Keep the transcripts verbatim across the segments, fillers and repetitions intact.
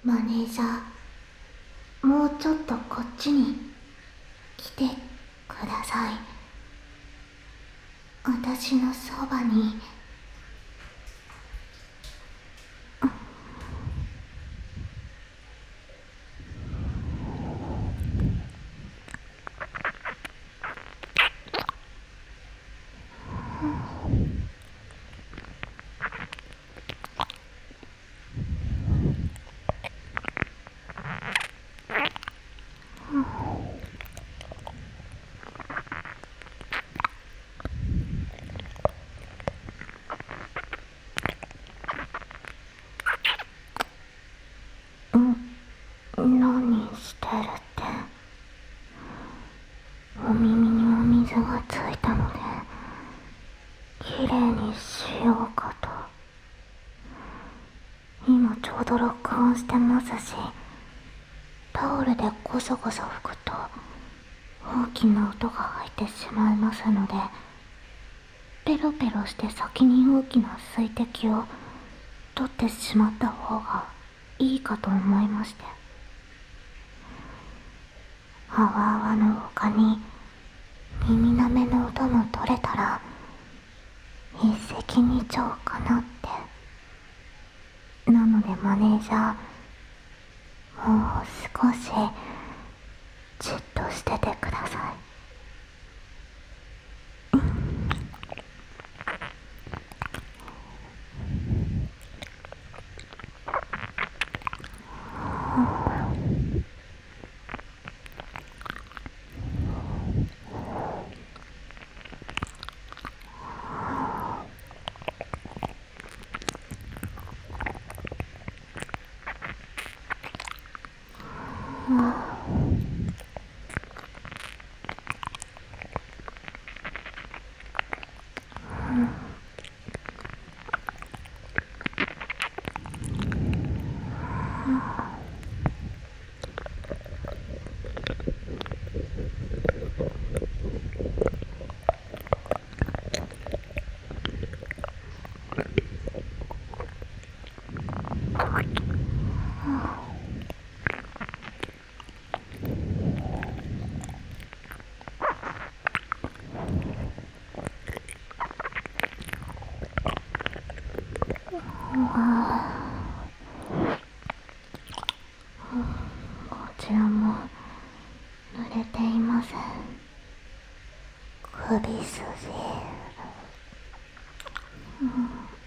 マネージャー、もうちょっとこっちに来てください。私のそばに。何してるって。お耳にお水がついたのできれいにしようかと。今ちょうど録音してますし、タオルでゴソゴソ拭くと大きな音が入ってしまいますので、ペロペロして先に大きな水滴を取ってしまった方がいいかと思いまして。あわあわの他に耳なめの音も取れたら一石二鳥かなって。なのでマネージャー、もう少しじっとしててください。こちらも濡れています。首筋、うん、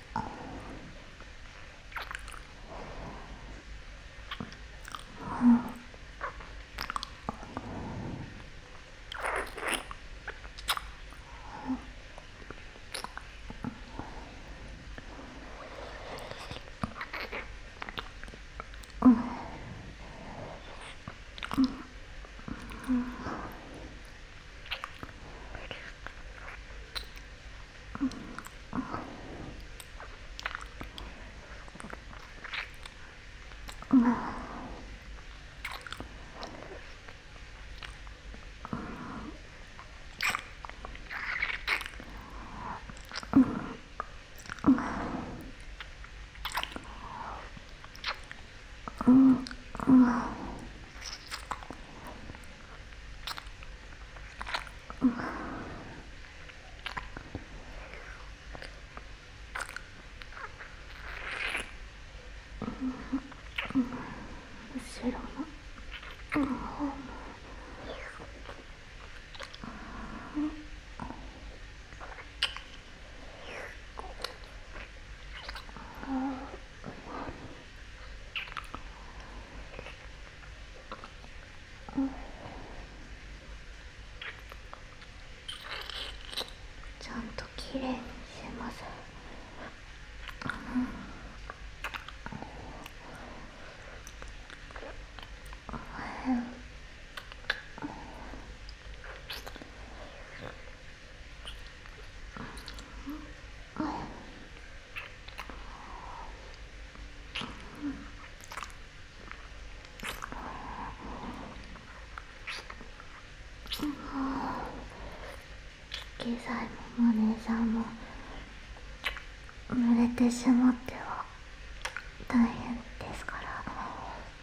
後ろの方も。ちゃんときれいにします。機材もマネージャーも濡れてしまっては大変ですから。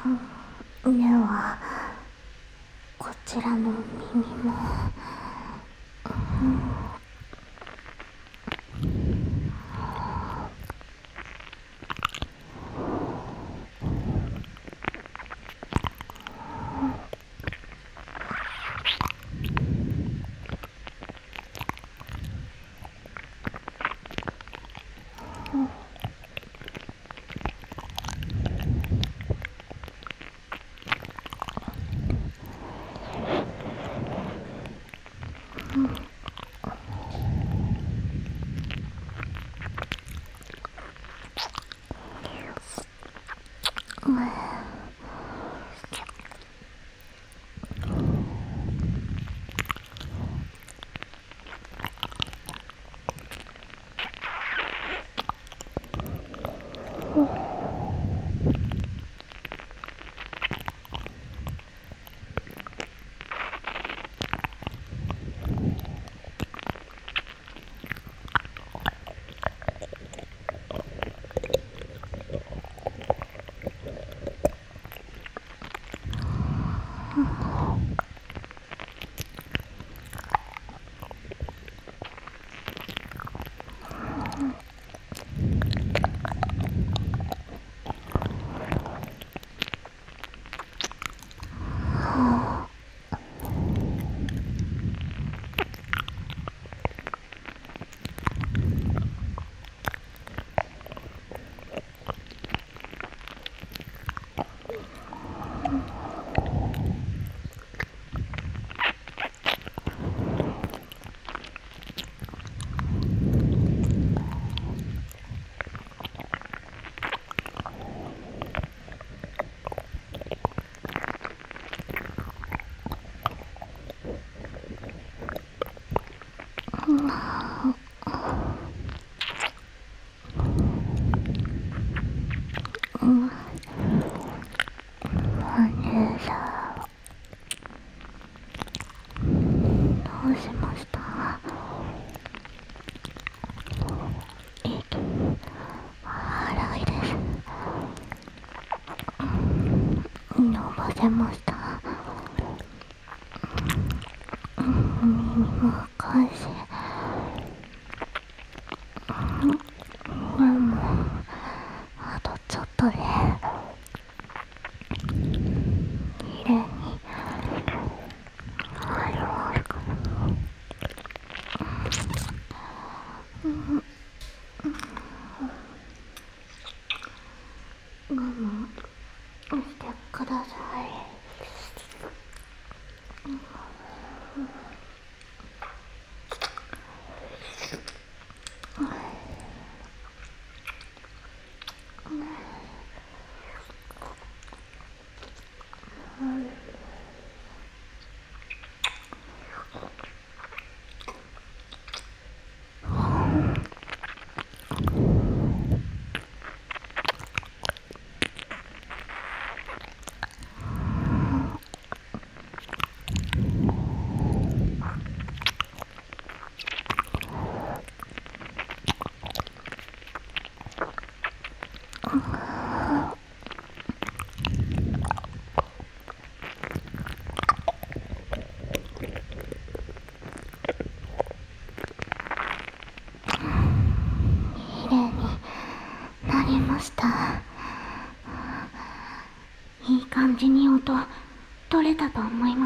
ではこちらの耳も、うん、どうしました？息荒いです。伸ばせました？耳も深いし、でもあとちょっとできれいに終わるかな。我慢してください。なりました。いい感じに音取れたと思います。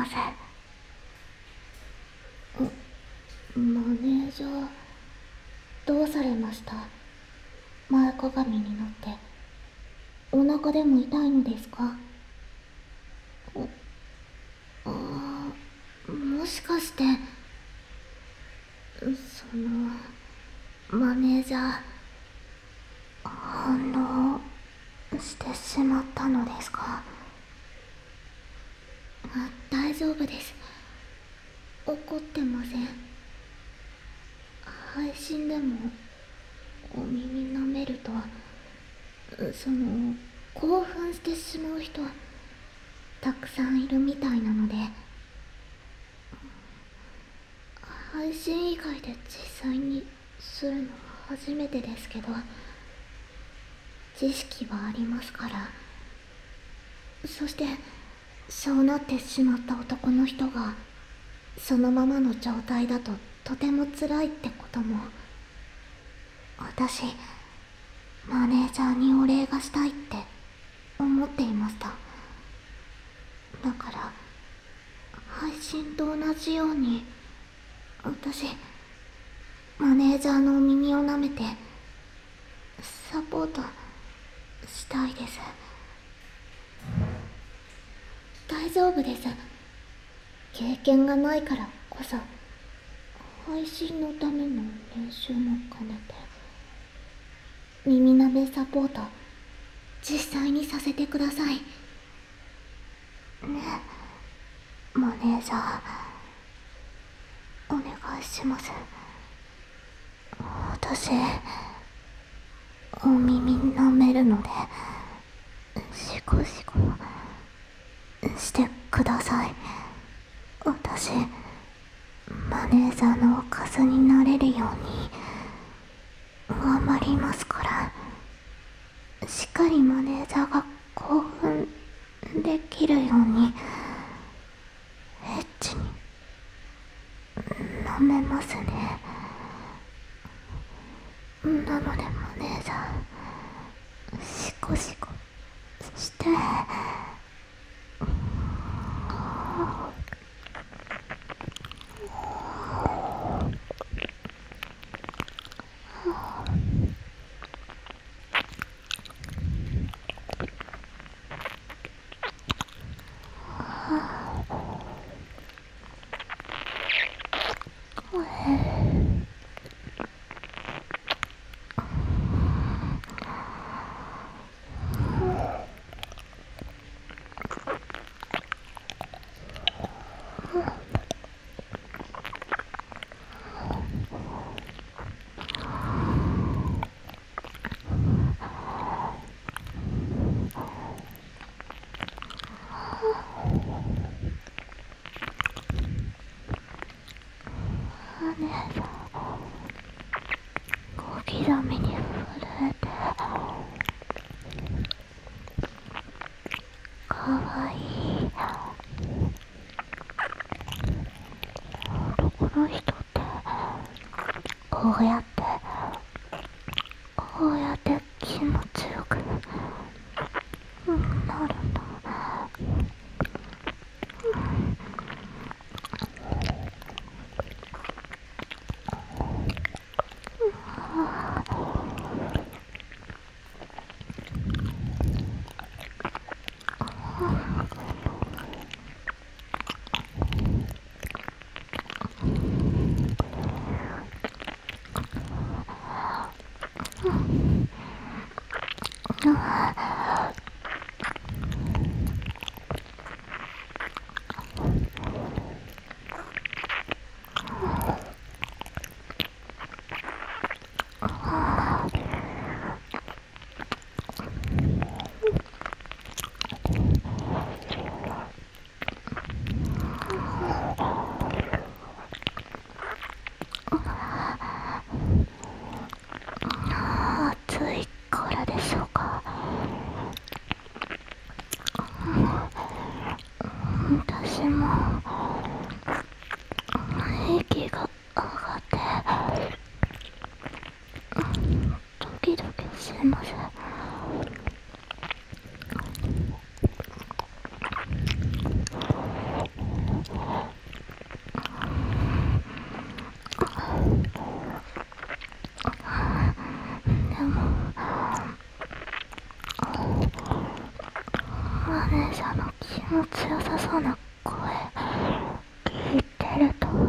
マネージャーどうされました？前かがみになってお腹でも痛いのですか？ああ、もしかしてそのマネージャー反応してしまったのですか？あ、大丈夫です。怒ってません。配信でもお耳舐めるとその興奮してしまう人たくさんいるみたいなので、配信以外で実際にするのは初めてですけど、知識はありますからそしてそうなってしまった男の人がそのままの状態だととても辛いってことも。私マネージャーにお礼がしたいって思っていました。だから配信と同じように私マネージャーのお耳を舐めてサポートしたいです。大丈夫です。経験がないからこそ配信のための練習も兼ねて耳舐めサポート実際にさせてくださいね。マネージャーお願いします。私お耳舐めるのでシコシコしてください。私マネージャーのおかずになれるように頑張りますから、しっかりマネージャーが興奮できるようにエッチに舐めますね。なのでマネージャーシコシコして小刻みに震えてかわいい男の人ってこうやってこうやって気持ちよくなるんだ。暑いからでしょうか。私も息が上がってドキドキします。でもマネージャーの気持ちよさそうな声聞いてると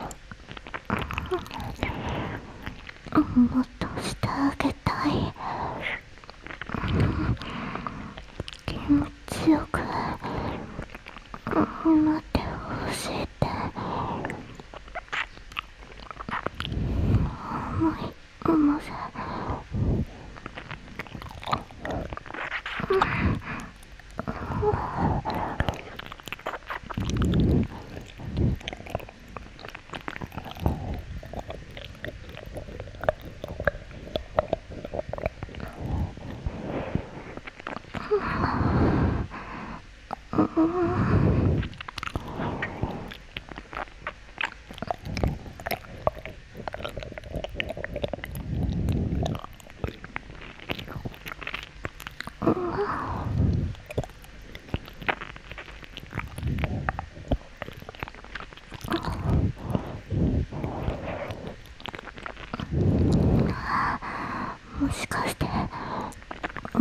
もっとしてあげたい。気持ちよくなってほしいって思います。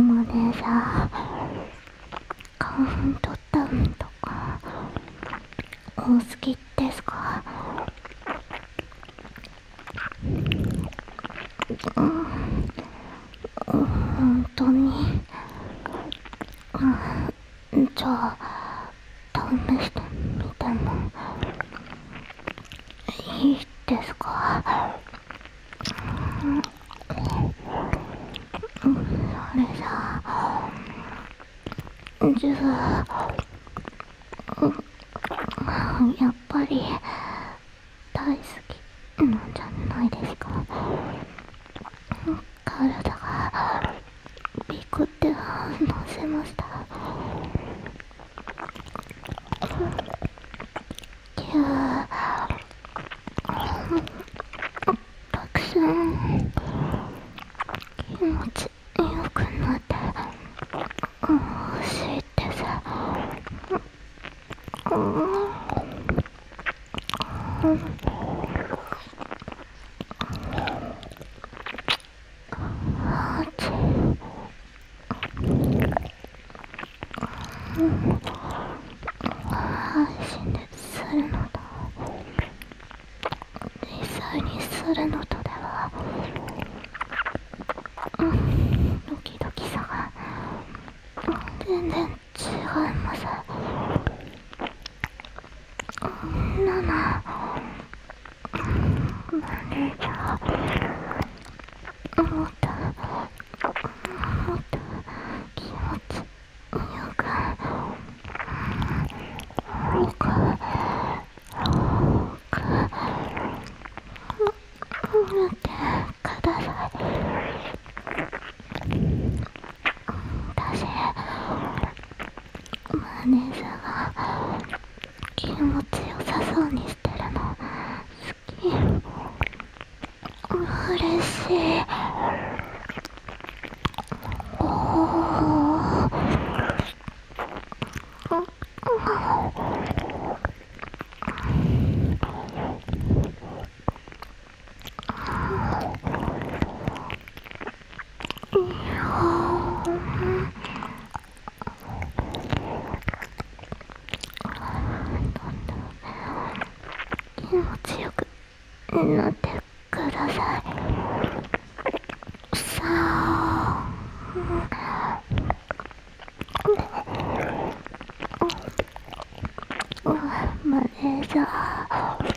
マネージャー、カウントダウンとかお好きですか？うん、本当に。うん、じゃあ試してみてもいいですか？うん、それじゃあじゃあ、うん、やっぱり大好きなんじゃないですか？体がビクって反応しました。キュー、たくさん気持ちよくなって欲しいです。うん、うん、あっち、うん、配信でするのと実際にするのとでは、うん、ドキドキさが全然違います。なな、マネージャー、もっともっと気持ちよく僕僕見てください。私、マネージャーが気持ちよさそうにしてるの好き。嬉しい。おー、気持ちよくなってください。さあ、うん、マネージャー、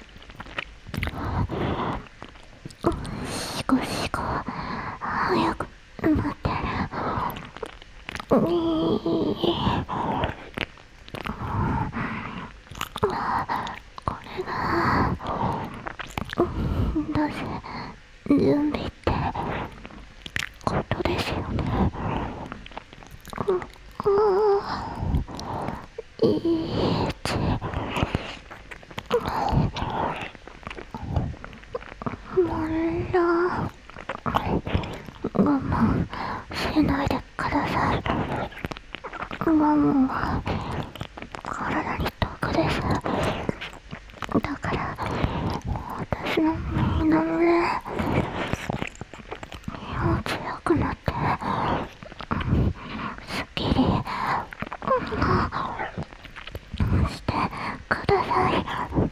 シコシコ早くなってる。うい、これがどうせ準備ってことですよね。うん、いち、もら我慢しないでください。我慢は体に毒です。だから私の耳の上気持ちよくなってすっきりしてください。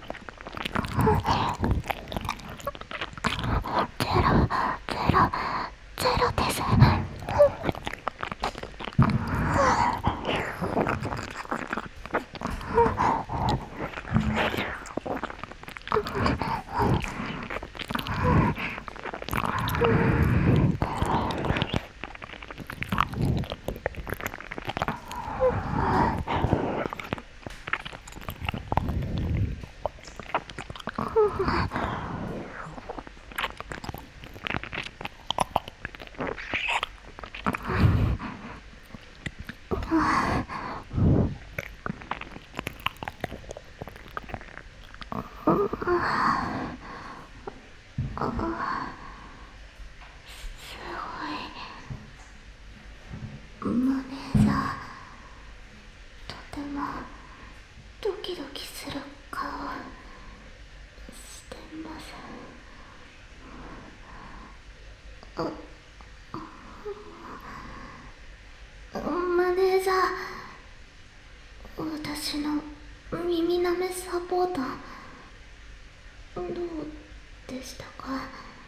ゼロゼロゼロです。マネージャー、とてもドキドキする顔してます。あ、 耳なめサポーターどうでしたか？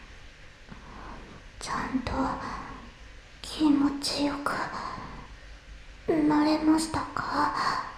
ちゃんと気持ちよくなれましたか？